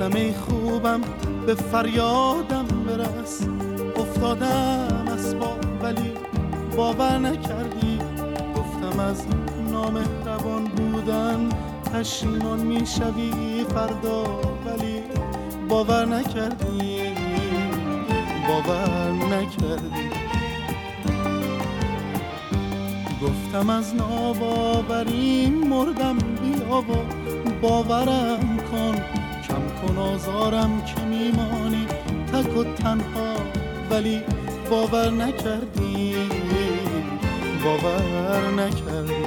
گفتم ای خوبم به فریادم برس، افتادم از پا ولی باور نکردی. گفتم از نامهربان بودن پشیمان میشوی فردا، ولی باور نکردی، باور نکردی. گفتم از ناباوری مردم، بیا و باورم کن، کم کن آزارم که میمانی تک و تنها، ولی باور نکردی، باور نکردی.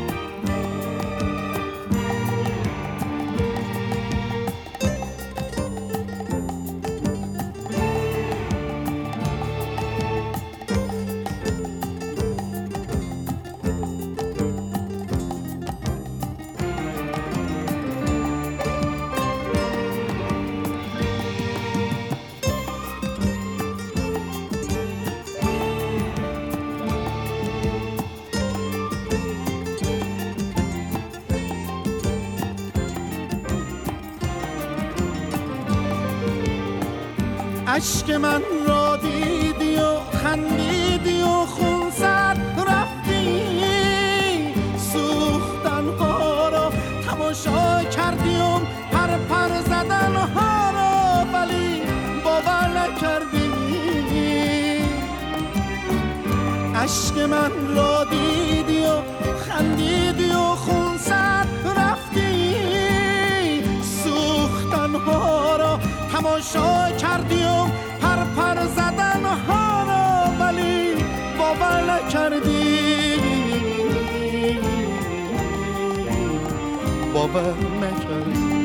عشق من را دیدی و خندیدی و خون سر رفتی، سوختن ها را تماشا کردی و پر پر زدن ها را، ولی باور نکردی. عشق من را دیدی و خندیدی و خون سر رفتی، سوختن ها را تماشا کردی و پر پر زدن ها را، ولی باور نکردی، باور نکردی.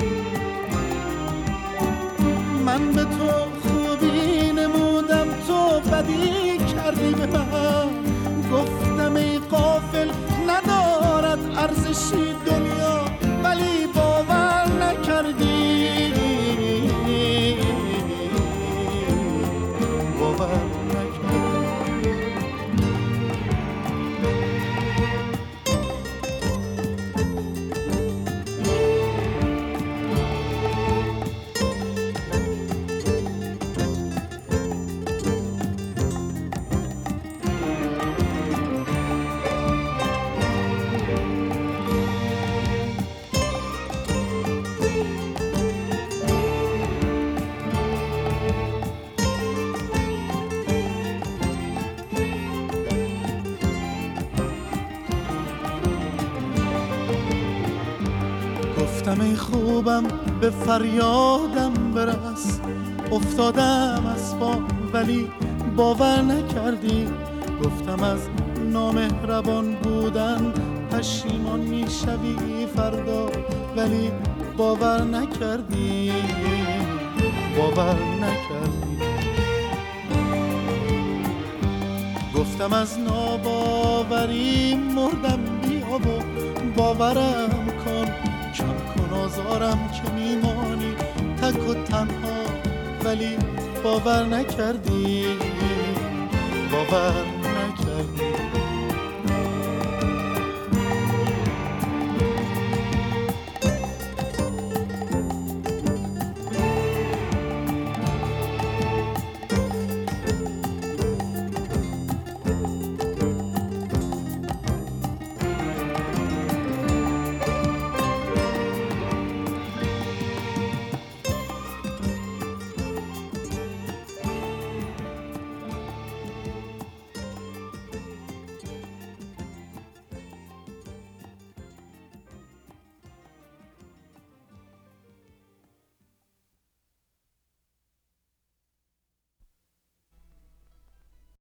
من به تو خوبی نمودم، تو بدی کردی به من. گفتم ای غافل ندارد ارزشی دنیا، ولی باور نکردی، باور نکردی. گفتم ای خوبم به فریادم برس، افتادم از پا ولی باور نکردی. گفتم از نامهربان بودن پشیمان میشوی فردا، ولی باور نکردی، باور نکردی. گفتم از ناباوری مردم، بیا و باورم کن، کم کن آزارم که میمانی تک و تنها، ولی باور نکردی، باور